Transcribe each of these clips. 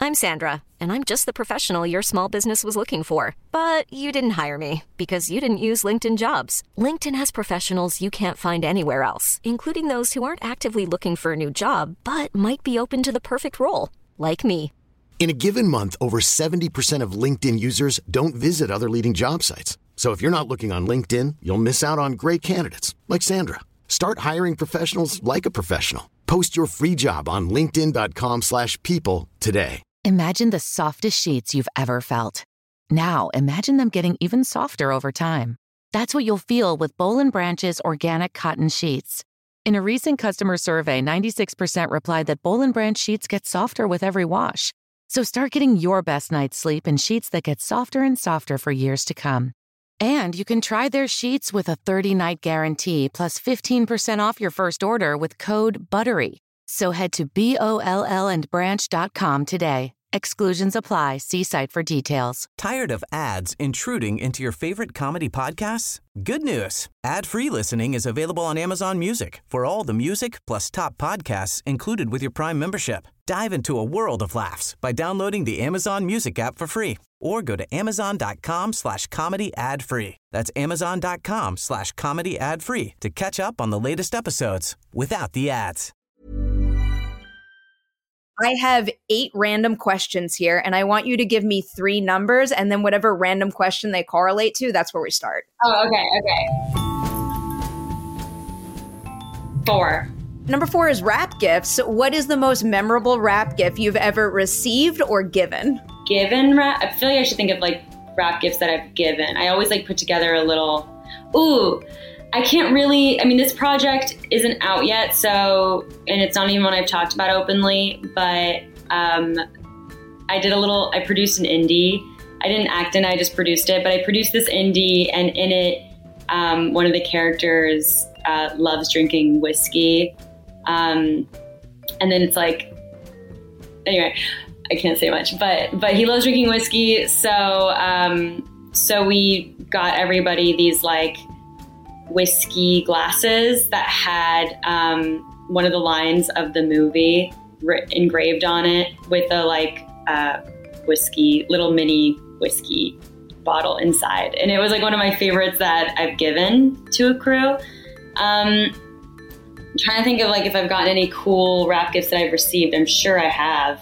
I'm Sandra, and I'm just the professional your small business was looking for. But you didn't hire me because you didn't use LinkedIn Jobs. LinkedIn has professionals you can't find anywhere else, including those who aren't actively looking for a new job, but might be open to the perfect role, like me. In a given month, over 70% of LinkedIn users don't visit other leading job sites. So if you're not looking on LinkedIn, you'll miss out on great candidates like Sandra. Start hiring professionals like a professional. Post your free job on linkedin.com/people today. Imagine the softest sheets you've ever felt. Now imagine them getting even softer over time. That's what you'll feel with Boll & Branch's organic cotton sheets. In a recent customer survey, 96% replied that Boll & Branch sheets get softer with every wash. So start getting your best night's sleep in sheets that get softer and softer for years to come. And you can try their sheets with a 30-night guarantee plus 15% off your first order with code BUTTERY. So head to BOLLandbranch.com today. Exclusions apply. See site for details. Tired of ads intruding into your favorite comedy podcasts? Good news. Ad-free listening is available on Amazon Music for all the music plus top podcasts included with your Prime membership. Dive into a world of laughs by downloading the Amazon Music app for free or go to amazon.com/comedy ad-free. That's amazon.com/comedy ad-free to catch up on the latest episodes without the ads. I have 8 random questions here, and I want you to give me 3 numbers, and then whatever random question they correlate to, that's where we start. Oh, okay. 4. Number 4 is wrap gifts. What is the most memorable wrap gift you've ever received or given? Given wrap? I feel like I should think of like wrap gifts that I've given. I always like put together a little, I can't really, this project isn't out yet, so, and it's not even one I've talked about openly, but I produced an indie. I didn't act in it, I just produced it, but I produced this indie, and in it, one of the characters loves drinking whiskey. And then it's like, anyway, I can't say much, but he loves drinking whiskey. So we got everybody these like whiskey glasses that had one of the lines of the movie engraved on it with a little mini whiskey bottle inside. And it was like one of my favorites that I've given to a crew. I'm trying to think of like if I've gotten any cool wrap gifts that I've received. I'm sure I have.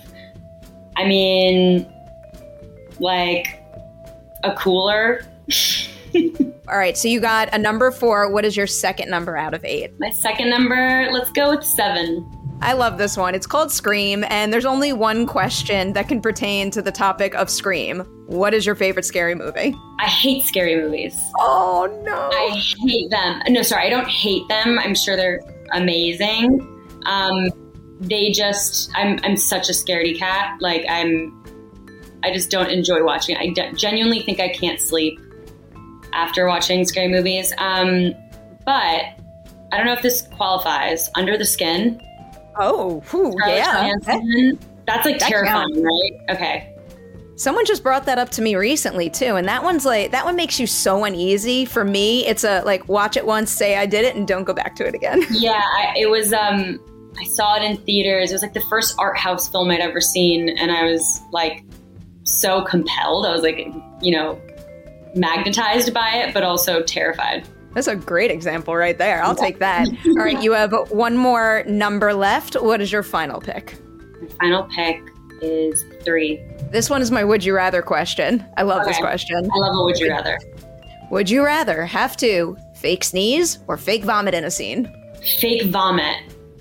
Like a cooler. All right, so you got a number 4. What is your second number out of 8? My second number, let's go with 7. I love this one. It's called Scream, and there's only one question that can pertain to the topic of Scream. What is your favorite scary movie? I hate scary movies. Oh, no. I hate them. No, sorry, I don't hate them. I'm sure they're amazing. I'm such a scaredy cat. Like, I just don't enjoy watching it. I genuinely think I can't sleep after watching scary movies. But I don't know if this qualifies. Under the Skin. Oh, yeah. That's like terrifying, right? Okay. Someone just brought that up to me recently too, and that one makes you so uneasy. For me, it's a like watch it once, say I did it, and don't go back to it again. Yeah, it was. I saw it in theaters. It was like the first art house film I'd ever seen, and I was like so compelled. I was like, magnetized by it, but also terrified. That's a great example right there. I'll take that. All right, you have one more number left. What is your final pick? My final pick is 3. This one is my would you rather question. I love this question. I love a would you rather. Would you rather have to fake sneeze or fake vomit in a scene? Fake vomit.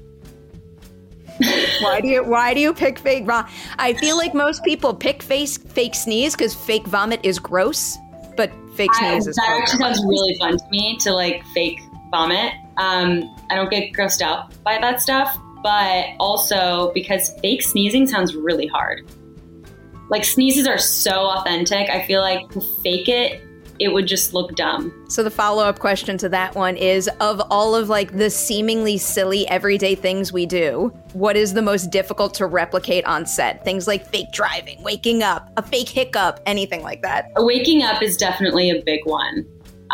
Why do you pick fake vomit? I feel like most people pick fake sneeze because fake vomit is gross, but fake sneeze is that actually sounds really fun to me to like fake vomit. I don't get grossed out by that stuff, but also because fake sneezing sounds really hard. Like sneezes are so authentic. I feel like to fake it, it would just look dumb. So the follow-up question to that one is, of all of like the seemingly silly everyday things we do, what is the most difficult to replicate on set? Things like fake driving, waking up, a fake hiccup, anything like that. Waking up is definitely a big one.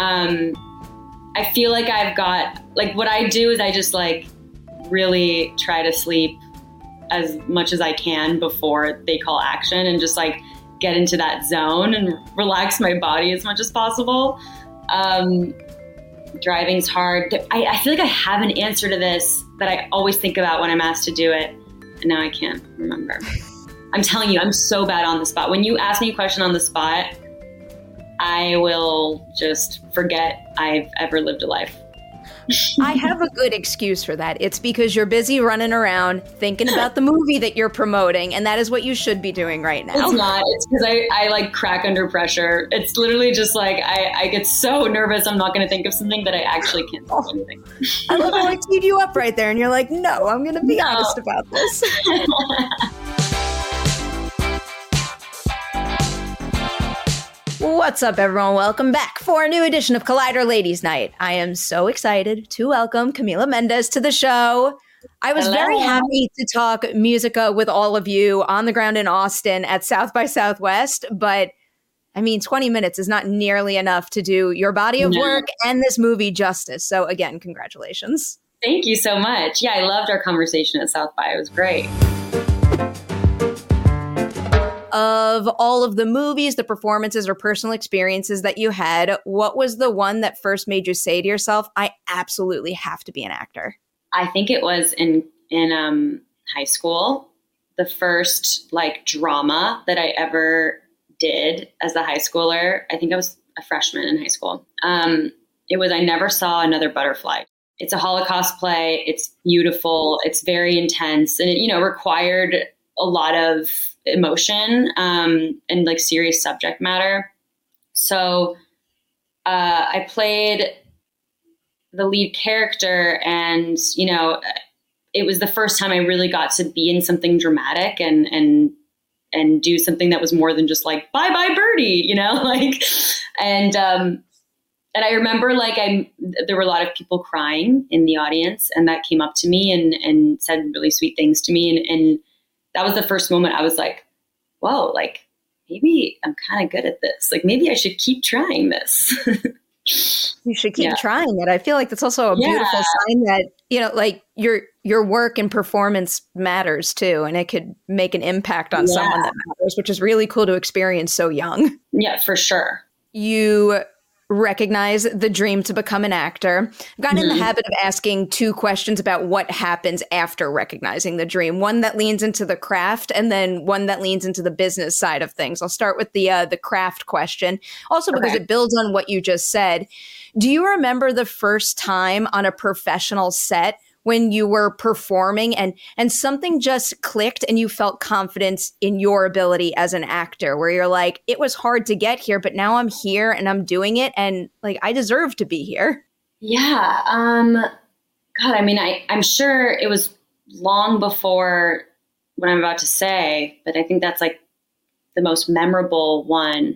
I feel like I've got, like what I do is I just like really try to sleep as much as I can before they call action and just like get into that zone and relax my body as much as possible. Driving's hard. I feel like I have an answer to this that I always think about when I'm asked to do it, and now I can't remember. I'm telling you, I'm so bad on the spot. When you ask me a question on the spot, I will just forget I've ever lived a life. I have a good excuse for that. It's because you're busy running around thinking about the movie that you're promoting, and that is what you should be doing right now. It's not. It's because I like crack under pressure. It's literally just like I get so nervous I'm not going to think of something that I actually can't think of anything. I love how I teed you up right there, and you're like, no, I'm going to be honest about this. What's up, everyone? Welcome back for a new edition of Collider Ladies Night. I am so excited to welcome Camila Mendes to the show. I was very happy to talk Musica with all of you on the ground in Austin at South by Southwest, but I mean, 20 minutes is not nearly enough to do your body of work and this movie justice. So again, congratulations. Thank you so much. Yeah, I loved our conversation at South by. It was great. Of all of the movies, the performances, or personal experiences that you had, what was the one that first made you say to yourself, I absolutely have to be an actor? I think it was in high school, the first like drama that I ever did as a high schooler. I think I was a freshman in high school. It was I Never Saw Another Butterfly. It's a Holocaust play. It's beautiful. It's very intense, and it required a lot of emotion and like serious subject matter. So I played the lead character, and it was the first time I really got to be in something dramatic and do something that was more than just like bye bye birdie, and I remember there were a lot of people crying in the audience, and that came up to me and said really sweet things to me, and that was the first moment I was like, whoa, like maybe I'm kind of good at this. Like maybe I should keep trying this. You should keep trying it. I feel like that's also a beautiful sign that, like your work and performance matters too. And it could make an impact on someone that matters, which is really cool to experience so young. Yeah, for sure. You recognize the dream to become an actor. I've gotten in the habit of asking two questions about what happens after recognizing the dream. One that leans into the craft, and then one that leans into the business side of things. I'll start with the craft question, also because it builds on what you just said. Do you remember the first time on a professional set when you were performing and something just clicked and you felt confidence in your ability as an actor, where you're like, it was hard to get here, but now I'm here and I'm doing it, and like I deserve to be here? Yeah. God, I mean, I'm sure it was long before what I'm about to say, but I think that's like the most memorable one.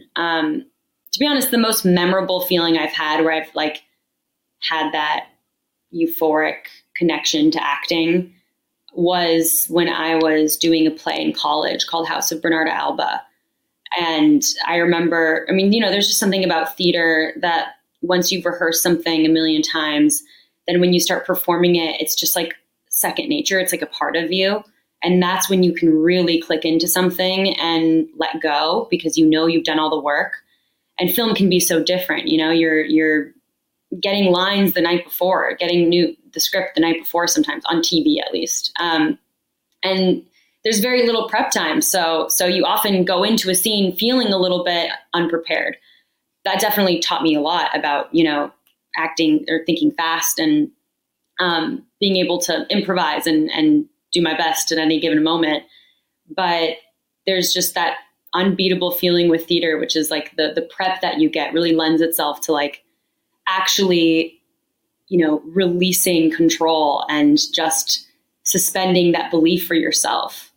To be honest, the most memorable feeling I've had where I've like had that euphoric connection to acting was when I was doing a play in college called House of Bernarda Alba. And I remember, there's just something about theater that once you've rehearsed something a million times, then when you start performing it, it's just like second nature. It's like a part of you. And that's when you can really click into something and let go, because you've done all the work. And film can be so different. You're getting lines the night before, getting the script the night before, sometimes on TV at least. And there's very little prep time. So you often go into a scene feeling a little bit unprepared. That definitely taught me a lot about, acting or thinking fast and being able to improvise and do my best at any given moment. But there's just that unbeatable feeling with theater, which is like the prep that you get really lends itself to like actually, releasing control and just suspending that belief for yourself.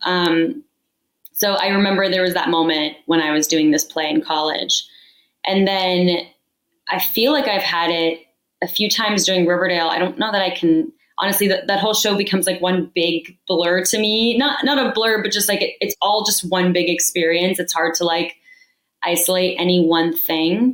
So I remember there was that moment when I was doing this play in college. And then I feel like I've had it a few times during Riverdale. I don't know that I can, honestly, that whole show becomes like one big blur to me. Not a blur, but just like it's all just one big experience. It's hard to like isolate any one thing.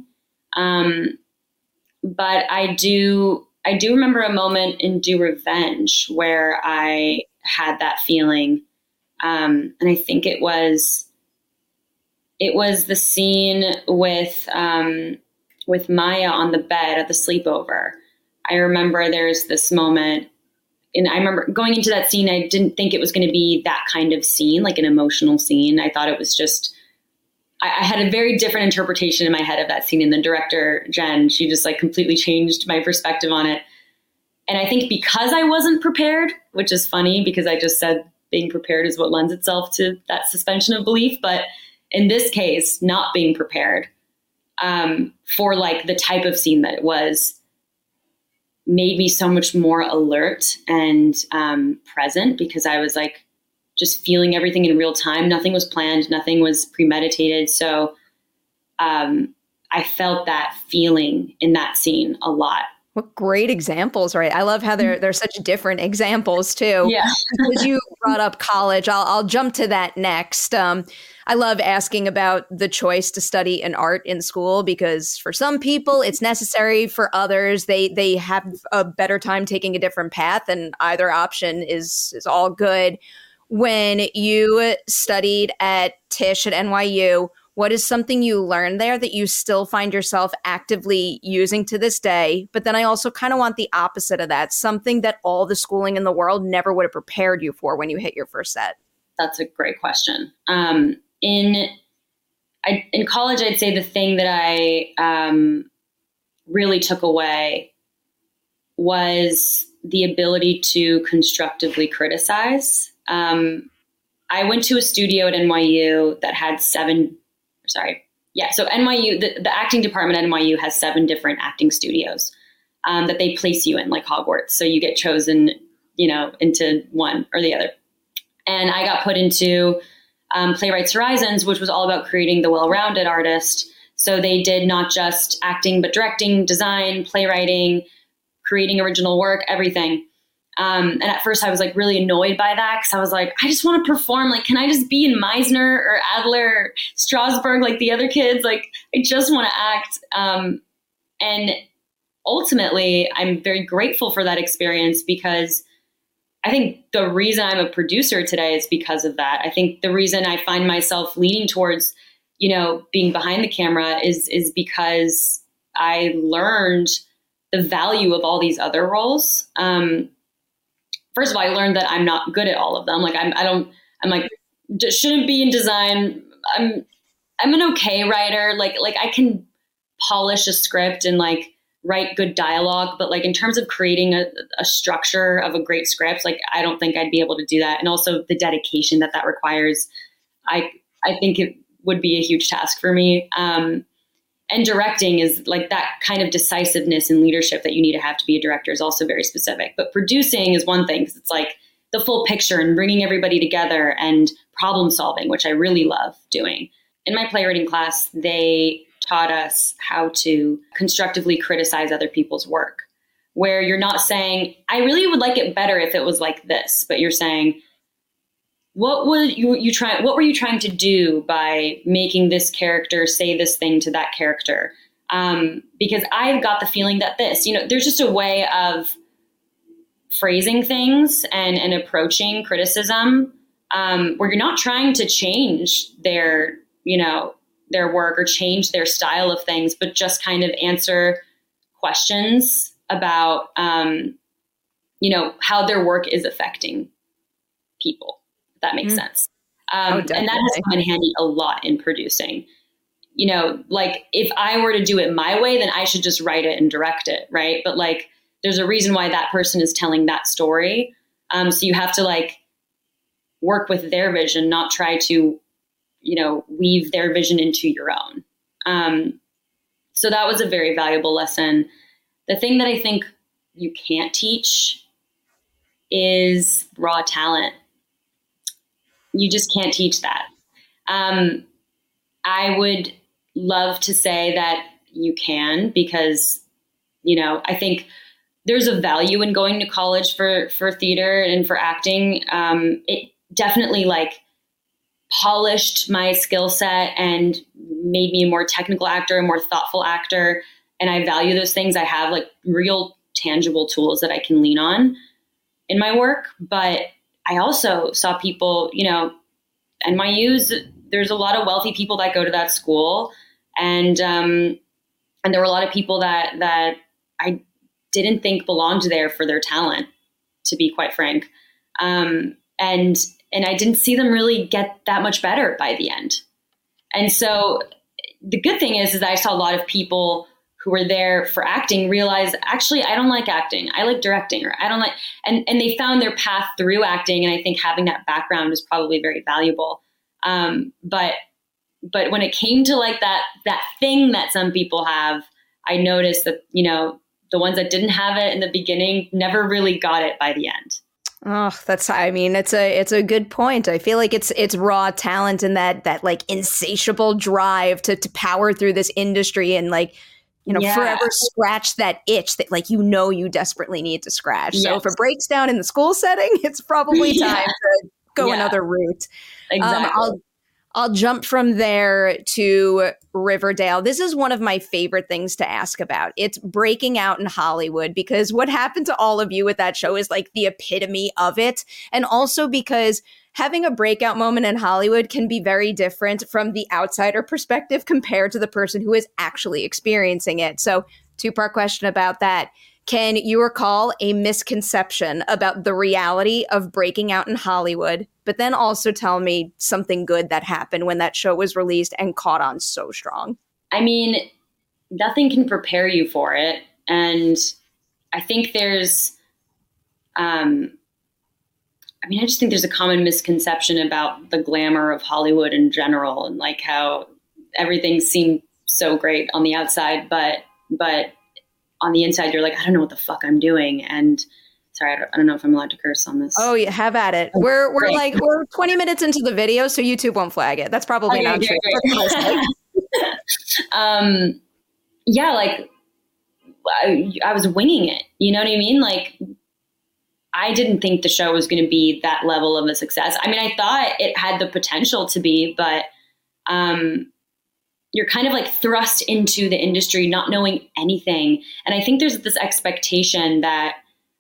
But I do remember a moment in Do Revenge where I had that feeling And I think it was the scene with Maya on the bed at the sleepover. I remember there's this moment, and I remember going into that scene, I didn't think it was going to be that kind of scene, like an emotional scene. I thought it was just, I had a very different interpretation in my head of that scene. And the director, Jen, she just like completely changed my perspective on it. And I think because I wasn't prepared, which is funny because I just said being prepared is what lends itself to that suspension of belief. But in this case, not being prepared for like the type of scene that it was made me so much more alert and present, because I was like just feeling everything in real time. Nothing was planned. Nothing was premeditated. So I felt that feeling in that scene a lot. What great examples, right? I love how they're such different examples too. Yeah. As you brought up college, I'll jump to that next. I love asking about the choice to study an art in school, because for some people it's necessary. For others, they have a better time taking a different path, and either option is all good. When you studied at Tisch at NYU, what is something you learned there that you still find yourself actively using to this day? But then I also kind of want the opposite of that, something that all the schooling in the world never would have prepared you for when you hit your first set. That's a great question. In college, I'd say the thing that I really took away was the ability to constructively criticize. I went to a studio at NYU that had So NYU, the acting department at NYU has 7 different acting studios that they place you in, like Hogwarts. So you get chosen, into one or the other. And I got put into Playwrights Horizons, which was all about creating the well-rounded artist. So they did not just acting, but directing, design, playwriting, creating original work, everything. And at first I was like really annoyed by that, because I was like, I just want to perform. Like, can I just be in Meisner or Adler or Strasberg like the other kids? Like, I just want to act. And ultimately, I'm very grateful for that experience, because I think the reason I'm a producer today is because of that. I think the reason I find myself leaning towards, being behind the camera is because I learned the value of all these other roles. First of all, I learned that I'm not good at all of them. Like I'm like, shouldn't be in design. I'm an okay writer. Like I can polish a script and like write good dialogue, but like in terms of creating a structure of a great script, like I don't think I'd be able to do that. And also the dedication that requires, I think it would be a huge task for me. And directing is like that kind of decisiveness and leadership that you need to have be a director is also very specific. But producing is one thing, because it's like the full picture and bringing everybody together and problem solving, which I really love doing. In my playwriting class, they taught us how to constructively criticize other people's work, where you're not saying, I really would like it better if it was like this, but you're saying, what were you trying to do by making this character say this thing to that character? Because I've got the feeling that this, there's just a way of phrasing things and approaching criticism where you're not trying to change their work or change their style of things, but just kind of answer questions about, how their work is affecting people. That makes sense. And that has come in handy a lot in producing. Like if I were to do it my way, then I should just write it and direct it, right? But like there's a reason why that person is telling that story. So you have to like work with their vision, not try to, weave their vision into your own. So that was a very valuable lesson. The thing that I think you can't teach is raw talent. You just can't teach that. I would love to say that you can, because, I think there's a value in going to college for theater and for acting. It definitely like polished my skill set and made me a more technical actor, a more thoughtful actor. And I value those things. I have like real tangible tools that I can lean on in my work, but I also saw people, NYU's, there's a lot of wealthy people that go to that school. And there were a lot of people that I didn't think belonged there for their talent, to be quite frank. And I didn't see them really get that much better by the end. And so the good thing is I saw a lot of people who were there for acting realize, actually, I don't like acting. I like directing, or I don't like, and they found their path through acting. And I think having that background is probably very valuable. But when it came to like that thing that some people have, I noticed that, the ones that didn't have it in the beginning never really got it by the end. Oh, it's a good point. I feel like it's raw talent and that like insatiable drive to power through this industry and like, forever scratch that itch that like, you desperately need to scratch. Yes. So if it breaks down in the school setting, it's probably time to go another route. Exactly. I'll jump from there to Riverdale. This is one of my favorite things to ask about. It's breaking out in Hollywood, because what happened to all of you with that show is like the epitome of it. And also because having a breakout moment in Hollywood can be very different from the outsider perspective compared to the person who is actually experiencing it. So, two-part question about that. Can you recall a misconception about the reality of breaking out in Hollywood? But then also tell me something good that happened when that show was released and caught on so strong. I mean, nothing can prepare you for it. And I think there's, I just think there's a common misconception about the glamour of Hollywood in general, and like how everything seemed so great on the outside, but on the inside, you're like, I don't know what the fuck I'm doing. And sorry, I don't know if I'm allowed to curse on this. Oh, yeah, have at it. We're 20 minutes into the video, so YouTube won't flag it. That's probably not true. Like I was winging it. You know what I mean? Like, I didn't think the show was going to be that level of a success. I mean, I thought it had the potential to be, but you're kind of like thrust into the industry not knowing anything. And I think there's this expectation that,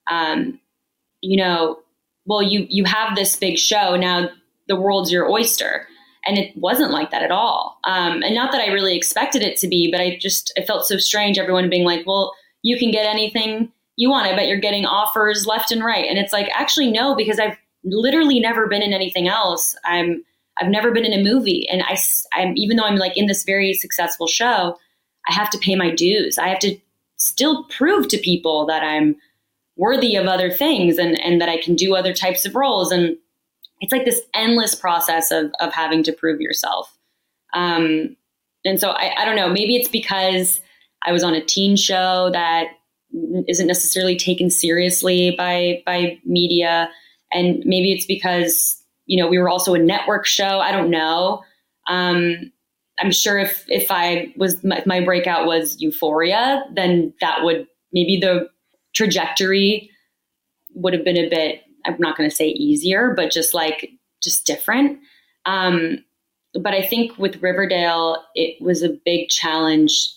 you have this big show, now the world's your oyster. And it wasn't like that at all. And not that I really expected it to be, but it felt so strange. Everyone being like, well, you can get anything you want. I bet you're getting offers left and right. And it's like, actually, no, because I've literally never been in anything else. I've never been in a movie. And I'm even though I'm like in this very successful show, I have to pay my dues. I have to still prove to people that I'm worthy of other things and that I can do other types of roles. And it's like this endless process of having to prove yourself. And so I don't know, maybe it's because I was on a teen show that isn't necessarily taken seriously by media. And maybe it's because, we were also a network show. I don't know. I'm sure if my breakout was Euphoria, then that would, maybe the trajectory would have been a bit, I'm not going to say easier, but just different. But I think with Riverdale, it was a big challenge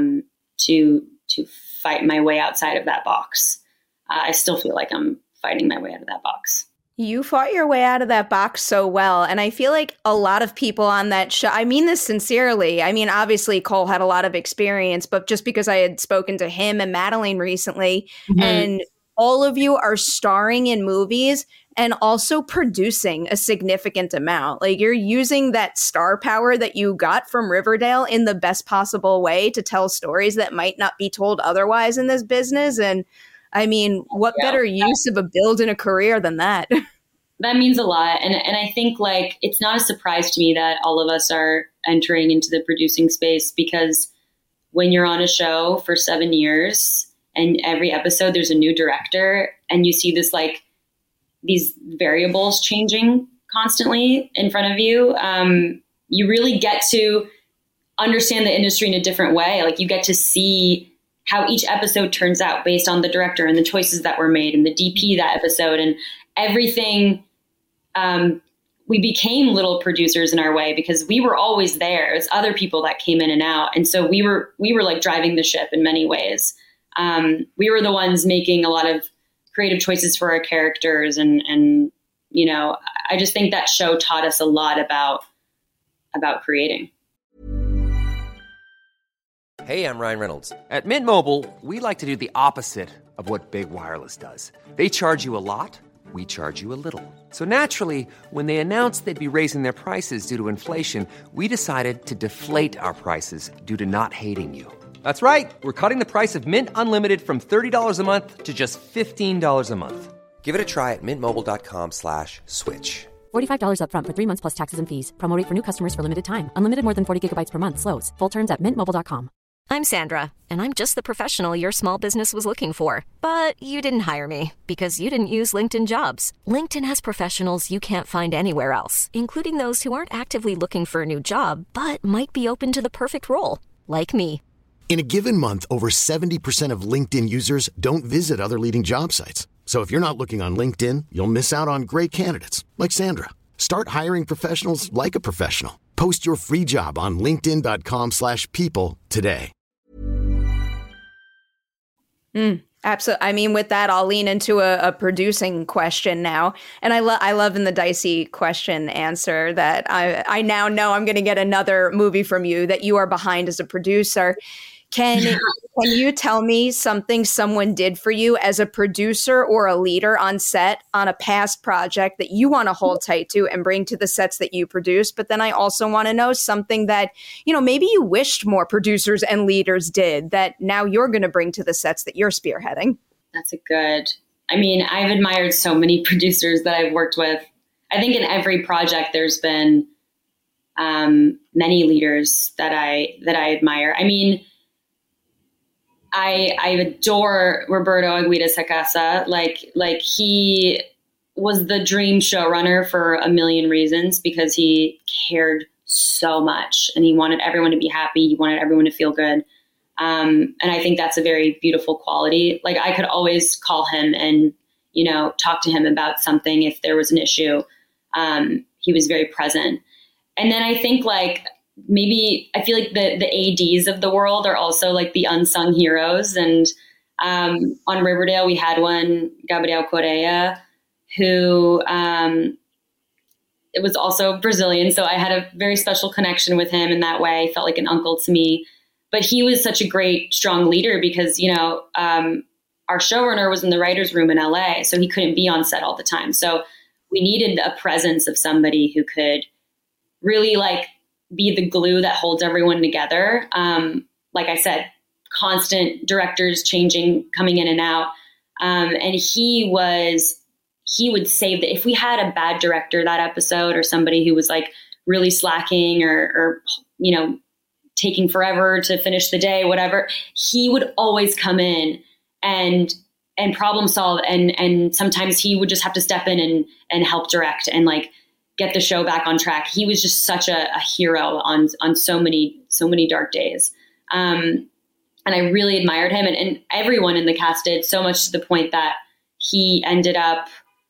to fight my way outside of that box. I still feel like I'm fighting my way out of that box. You fought your way out of that box so well. And I feel like a lot of people on that show, I mean this sincerely. I mean, obviously Cole had a lot of experience, but just because I had spoken to him and Madeline recently, and all of you are starring in movies and also producing a significant amount. Like, you're using that star power that you got from Riverdale in the best possible way to tell stories that might not be told otherwise in this business. And I mean, what better use of a build in a career than that? That means a lot. And I think like, it's not a surprise to me that all of us are entering into the producing space, because when you're on a show for 7 years and every episode there's a new director and you see this, like these variables changing constantly in front of you, you really get to understand the industry in a different way. Like, you get to see how each episode turns out based on the director and the choices that were made and the DP that episode and everything. We became little producers in our way because we were always there. It's other people that came in and out. And so we were like driving the ship in many ways. We were the ones making a lot of creative choices for our characters and I just think that show taught us a lot about creating. Hey, I'm Ryan Reynolds. At Mint Mobile, we like to do the opposite of what Big Wireless does. They charge you a lot, we charge you a little. So naturally, when they announced they'd be raising their prices due to inflation, we decided to deflate our prices due to not hating you. That's right. We're cutting the price of Mint Unlimited from $30 a month to just $15 a month. Give it a try at mintmobile.com/switch. $45 up front for 3 months plus taxes and fees. Promo rate for new customers for limited time. Unlimited more than 40 gigabytes per month. Slows full terms at mintmobile.com. I'm Sandra, and I'm just the professional your small business was looking for. But you didn't hire me because you didn't use LinkedIn Jobs. LinkedIn has professionals you can't find anywhere else, including those who aren't actively looking for a new job, but might be open to the perfect role, like me. In a given month, over 70% of LinkedIn users don't visit other leading job sites. So if you're not looking on LinkedIn, you'll miss out on great candidates like Sandra. Start hiring professionals like a professional. Post your free job on linkedin.com/people today. Absolutely. I mean, with that, I'll lean into a producing question now. And I love in the dicey question answer that I now know I'm going to get another movie from you that you are behind as a producer. Can you tell me something someone did for you as a producer or a leader on set on a past project that you want to hold tight to and bring to the sets that you produce? But then I also want to know something that, maybe you wished more producers and leaders did that now you're going to bring to the sets that you're spearheading. That's I've admired so many producers that I've worked with. I think in every project there's been many leaders that I admire. I adore Roberto Aguirre-Sacasa. Like he was the dream showrunner for a million reasons because he cared so much and he wanted everyone to be happy. He wanted everyone to feel good. And I think that's a very beautiful quality. Like I could always call him and, talk to him about something if there was an issue. He was very present. And then I think maybe I feel like the ADs of the world are also like the unsung heroes. And on Riverdale, we had one, Gabriel Correa, who it was also Brazilian. So I had a very special connection with him in that way. He felt like an uncle to me. But he was such a great, strong leader because, our showrunner was in the writer's room in LA, so he couldn't be on set all the time. So we needed a presence of somebody who could really be the glue that holds everyone together. Like I said, constant directors changing, coming in and out. And he would save if we had a bad director that episode or somebody who was really slacking or taking forever to finish the day, whatever, he would always come in and problem solve. And sometimes he would just have to step in and help direct and get the show back on track. He was just such a hero on so many dark days. And I really admired him and everyone in the cast did, so much to the point that he ended up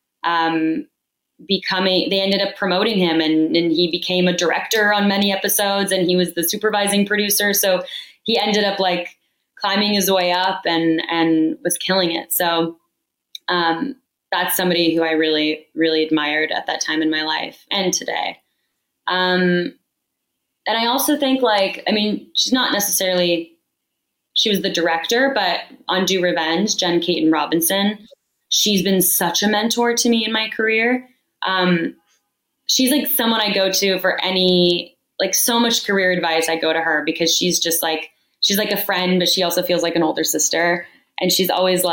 they ended up promoting him and he became a director on many episodes and he was the supervising producer. So he ended up climbing his way up and was killing it. So, that's somebody who I really, really admired at that time in my life and today. And I also think she's not necessarily, she was the director, but on Do Revenge, Jen Caton Robinson, she's been such a mentor to me in my career. She's someone I go to for any, so much career advice. I go to her because she's just she's like a friend, but she also feels like an older sister. And she's always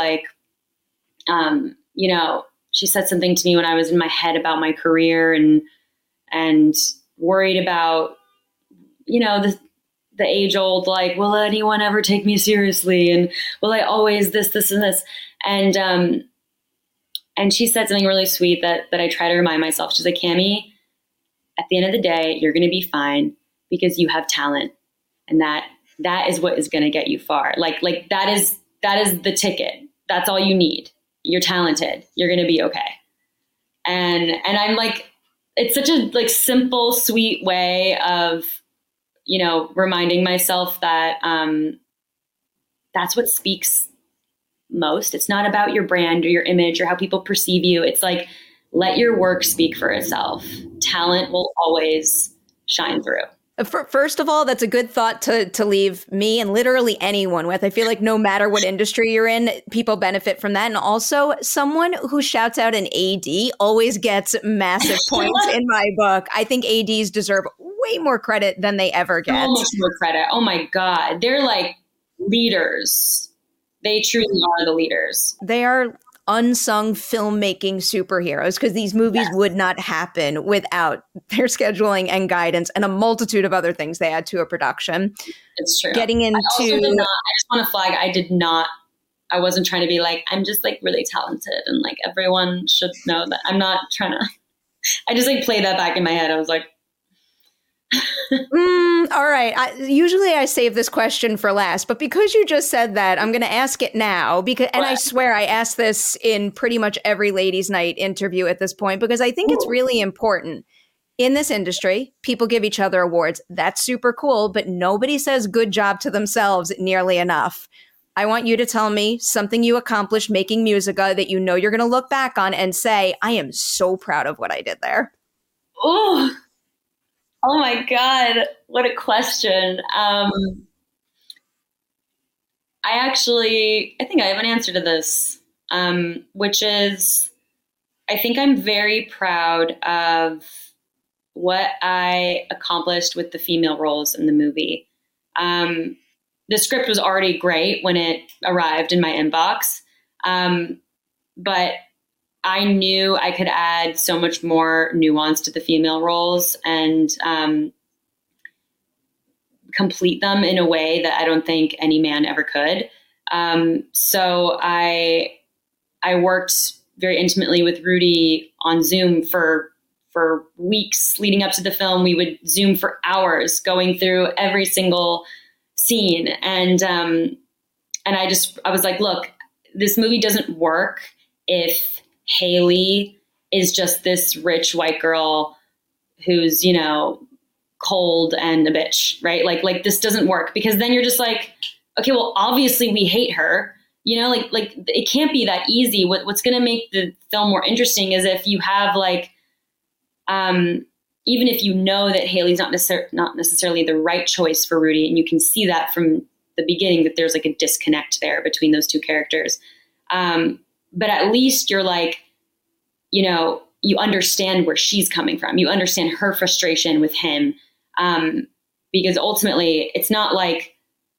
she said something to me when I was in my head about my career and worried about, the age old, will anyone ever take me seriously? And will I always this, and this? And she said something really sweet that I try to remind myself. She's like, Cami, at the end of the day, you're going to be fine because you have talent. And that is what is going to get you far. That is the ticket. That's all you need. You're talented. You're going to be okay. And I'm it's such a simple, sweet way of, reminding myself that that's what speaks most. It's not about your brand or your image or how people perceive you. It's let your work speak for itself. Talent will always shine through. First of all, that's a good thought to leave me and literally anyone with. I feel like no matter what industry you're in, people benefit from that. And also, someone who shouts out an AD always gets massive points in my book. I think ADs deserve way more credit than they ever get. So much more credit. Oh my God. They're like leaders. They truly are the leaders. They are unsung filmmaking superheroes because these movies would not happen without their scheduling and guidance and a multitude of other things they add to a production. It's true. Getting into, I just want to flag, I wasn't trying to be like, I'm just like really talented and like everyone should know that. I'm not trying to, I just like play that back in my head. I was like, all right. Usually I save this question for last, but because you just said that, I'm going to ask it now. And I swear I ask this in pretty much every ladies' night interview at this point, because I think it's really important. In this industry, people give each other awards. That's super cool, but nobody says good job to themselves nearly enough. I want you to tell me something you accomplished making Musica that you know you're going to look back on and say, I am so proud of what I did there. Oh my God, what a question. I think I have an answer to this, which is, I think I'm very proud of what I accomplished with the female roles in the movie. The script was already great when it arrived in my inbox, but I knew I could add so much more nuance to the female roles and complete them in a way that I don't think any man ever could. So I worked very intimately with Rudy on Zoom for weeks leading up to the film. We would Zoom for hours going through every single scene. And I was like, look, this movie doesn't work if Haley is just this rich white girl who's, cold and a bitch, right? Like this doesn't work, because then you're just like, okay, well, obviously we hate her, like it can't be that easy. What's going to make the film more interesting is if you have like, even if you know that Haley's not necessarily the right choice for Rudy, and you can see that from the beginning that there's like a disconnect there between those two characters. But at least you're like, you understand where she's coming from. You understand her frustration with him. Because ultimately it's not like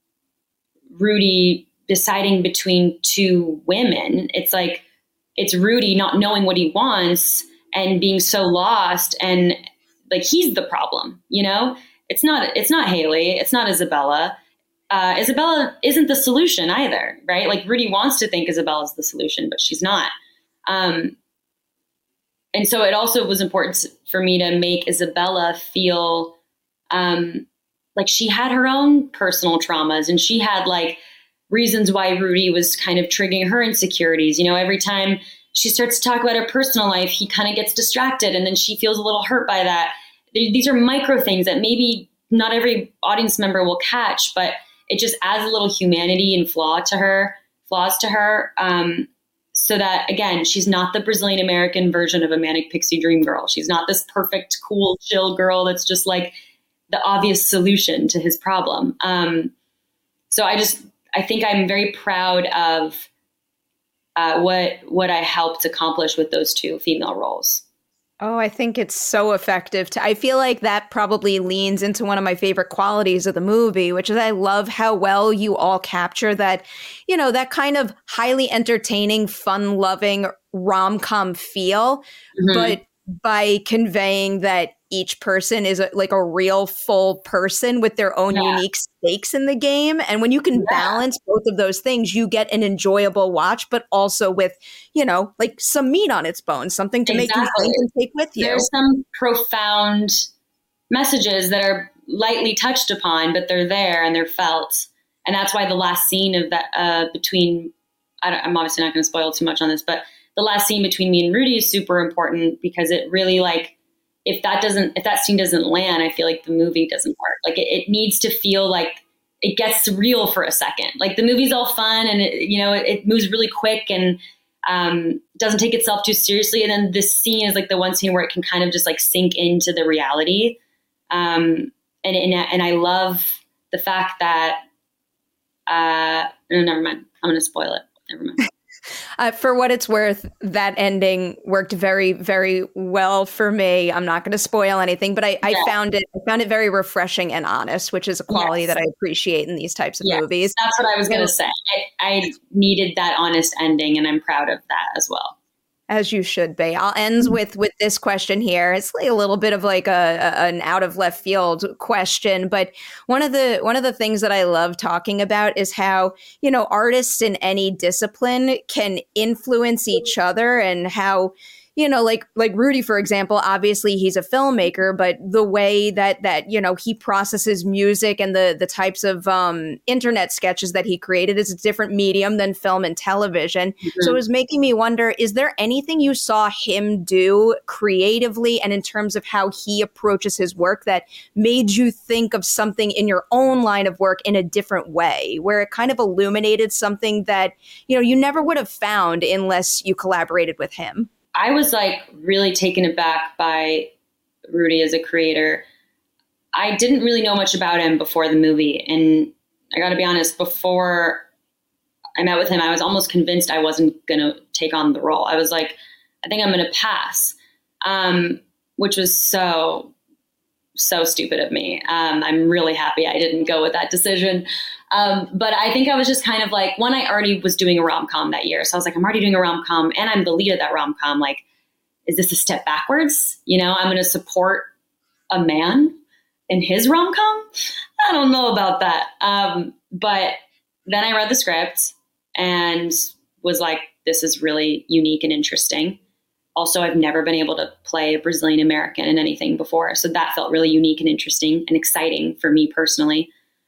Rudy deciding between two women. It's like, it's Rudy not knowing what he wants and being so lost, and like, he's the problem, It's not Haley. It's not Isabella. Isabella isn't the solution either, right? Like, Rudy wants to think Isabella's the solution, but she's not. And so it also was important for me to make Isabella feel like she had her own personal traumas, and she had like reasons why Rudy was kind of triggering her insecurities. Every time she starts to talk about her personal life, he kind of gets distracted, and then she feels a little hurt by that. These are micro things that maybe not every audience member will catch, but it just adds a little humanity and flaws to her. So that, again, she's not the Brazilian American version of a manic pixie dream girl. She's not this perfect, cool, chill girl that's just like the obvious solution to his problem. So I think I'm very proud of what I helped accomplish with those two female roles. Oh, I think it's so effective. I feel like that probably leans into one of my favorite qualities of the movie, which is I love how well you all capture that, that kind of highly entertaining, fun-loving rom-com feel, but by conveying that each person is like a real full person with their own unique stakes in the game. And when you can balance both of those things, you get an enjoyable watch, but also with, like some meat on its bones, something to make you think and take with you. There's some profound messages that are lightly touched upon, but they're there and they're felt. And that's why the last scene of that I'm obviously not going to spoil too much on this, but the last scene between me and Rudy is super important, because it really like, if that scene doesn't land, I feel like the movie doesn't work. Like it needs to feel like it gets real for a second. Like the movie's all fun and it moves really quick, and doesn't take itself too seriously. And then this scene is like the one scene where it can kind of just like sink into the reality. And I love the fact that, no, never mind. I'm going to spoil it. Never mind. For what it's worth, that ending worked very, very well for me. I'm not going to spoil anything, but I found it very refreshing and honest, which is a quality that I appreciate in these types of movies. That's what I was going to say. I needed that honest ending, and I'm proud of that as well. As you should be. I'll end with this question here. It's like a little bit of like an out of left field question, but one of the things that I love talking about is how, you know, artists in any discipline can influence each other, and how, you know, like Rudy, for example, obviously he's a filmmaker, but the way that you know, he processes music and the types of internet sketches that he created is a different medium than film and television. Mm-hmm. So it was making me wonder, is there anything you saw him do creatively and in terms of how he approaches his work that made you think of something in your own line of work in a different way, where it kind of illuminated something that, you know, you never would have found unless you collaborated with him? I was like really taken aback by Rudy as a creator. I didn't really know much about him before the movie. And I got to be honest, before I met with him, I was almost convinced I wasn't going to take on the role. I was like, I think I'm going to pass, which was so stupid of me. I'm really happy I didn't go with that decision. But I think I was just kind of like, one, I already was doing a rom-com that year. So I was like, I'm already doing a rom-com and I'm the lead of that rom-com. Like, is this a step backwards? You know, I'm going to support a man in his rom-com. I don't know about that. But then I read the script and was like, this is really unique and interesting. Also, I've never been able to play a Brazilian American in anything before. So that felt really unique and interesting and exciting for me personally.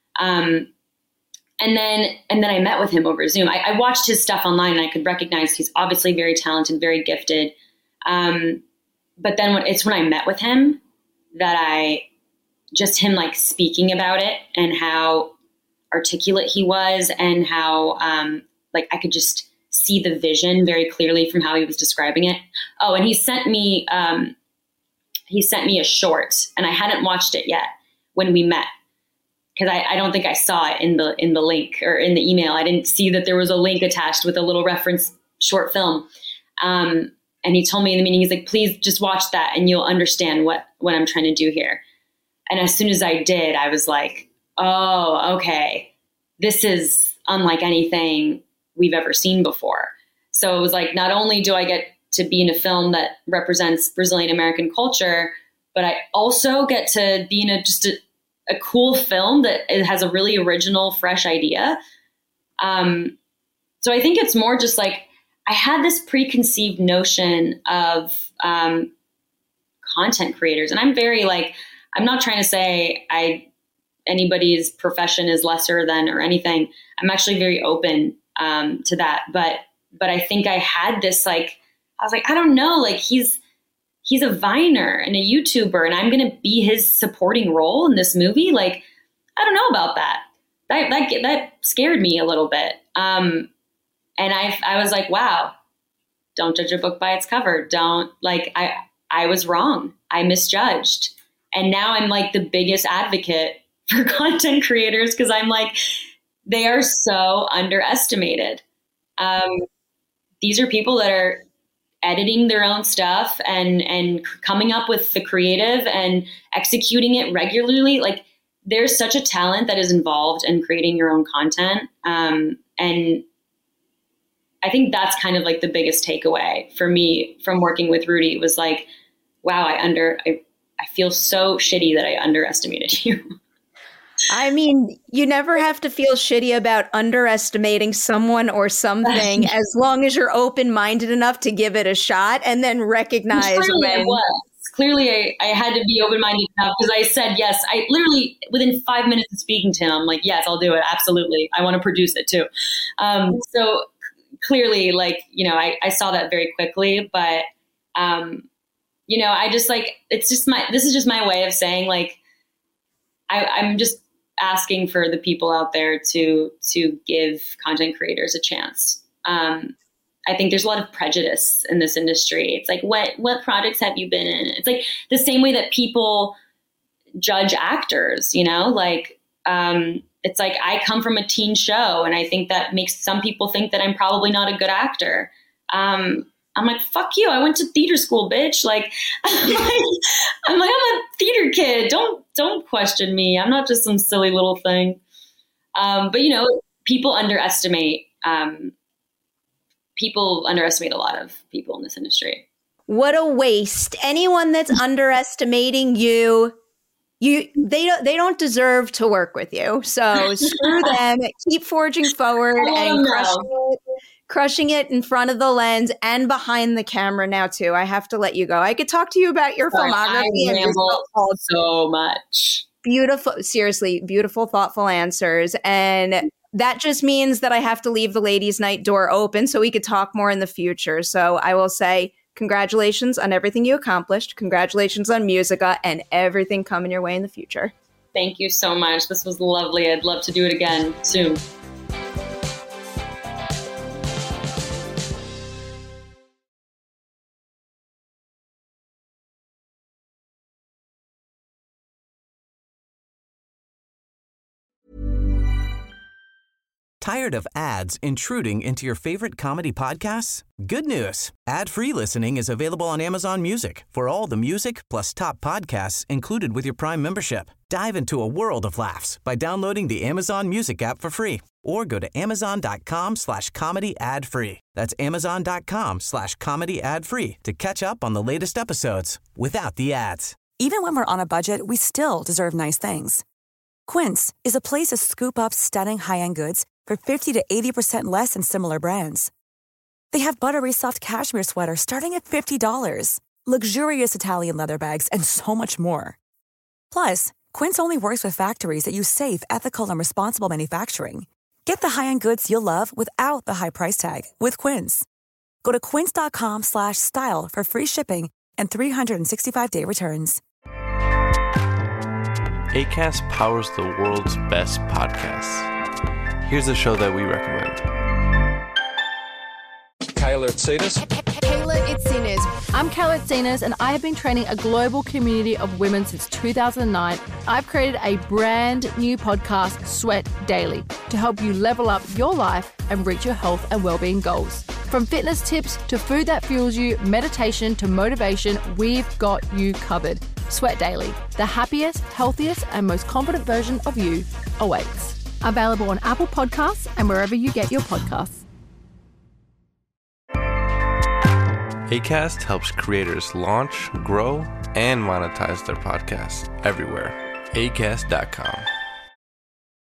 And then I met with him over Zoom. I watched his stuff online and I could recognize he's obviously very talented, very gifted. But then when I met with him, that him like speaking about it and how articulate he was, and how like I could just see the vision very clearly from how he was describing it. Oh, and he sent me a short, and I hadn't watched it yet when we met, because I don't think I saw it in the link or in the email. I didn't see that there was a link attached with a little reference short film. And he told me in the meeting, he's like, please just watch that and you'll understand what I'm trying to do here. And as soon as I did, I was like, oh, okay, this is unlike anything we've ever seen before. So it was like, not only do I get to be in a film that represents Brazilian American culture, but I also get to be in a cool film that it has a really original, fresh idea. So I think it's more just like, I had this preconceived notion of content creators. And I'm very like, I'm not trying to say anybody's profession is lesser than or anything. I'm actually very open to that. But I think I had this like, I was like, I don't know, like he's a Viner and a YouTuber and I'm going to be his supporting role in this movie. Like, I don't know about that. That scared me a little bit. And I was like, wow, don't judge a book by its cover. I was wrong. I misjudged. And now I'm like the biggest advocate for content creators, because I'm like, they are so underestimated. These are people that are editing their own stuff and coming up with the creative and executing it regularly. Like, there's such a talent that is involved in creating your own content. And I think that's kind of like the biggest takeaway for me from working with Rudy, was like, wow, I feel so shitty that I underestimated you. I mean, you never have to feel shitty about underestimating someone or something, as long as you're open-minded enough to give it a shot and then recognize when. Clearly, I had to be open-minded enough, because I said yes. I literally, within 5 minutes of speaking to him, I'm like, yes, I'll do it. Absolutely. I want to produce it too. So clearly, like, you know, I saw that very quickly, but, you know, I just like, this is just my way of saying, like, I'm just asking for the people out there to give content creators a chance. I think there's a lot of prejudice in this industry. It's like, what projects have you been in? It's like the same way that people judge actors, you know, like, it's like I come from a teen show, and I think that makes some people think that I'm probably not a good actor. I'm like, fuck you. I went to theater school, bitch. Like, I'm a theater kid. Don't question me. I'm not just some silly little thing. But you know, people underestimate a lot of people in this industry. What a waste. Anyone that's underestimating you, they don't deserve to work with you. So screw them. Keep forging forward and crushing it in front of the lens and behind the camera now too. I have to let you go. I could talk to you about your filmography. I ramble so much. Beautiful, seriously, beautiful, thoughtful answers. And that just means that I have to leave the ladies' night door open so we could talk more in the future. So I will say congratulations on everything you accomplished. Congratulations on Musica and everything coming your way in the future. Thank you so much. This was lovely. I'd love to do it again soon. Tired of ads intruding into your favorite comedy podcasts? Good news. Ad-free listening is available on Amazon Music for all the music plus top podcasts included with your Prime membership. Dive into a world of laughs by downloading the Amazon Music app for free or go to amazon.com/comedy ad-free. That's amazon.com/comedy ad-free to catch up on the latest episodes without the ads. Even when we're on a budget, we still deserve nice things. Quince is a place to scoop up stunning high-end goods for 50 to 80% less than similar brands. They have buttery soft cashmere sweaters starting at $50, luxurious Italian leather bags, and so much more. Plus, Quince only works with factories that use safe, ethical, and responsible manufacturing. Get the high-end goods you'll love without the high price tag with Quince. Go to quince.com/style for free shipping and 365-day returns. Acast powers the world's best podcasts. Here's a show that we recommend. Kayla Itsinas. Kayla Itsinas. I'm Kayla Itsinas, and I have been training a global community of women since 2009. I've created a brand new podcast, Sweat Daily, to help you level up your life and reach your health and well-being goals. From fitness tips to food that fuels you, meditation to motivation, we've got you covered. Sweat Daily, the happiest, healthiest, and most confident version of you awaits. Available on Apple Podcasts and wherever you get your podcasts. Acast helps creators launch, grow, and monetize their podcasts everywhere. Acast.com.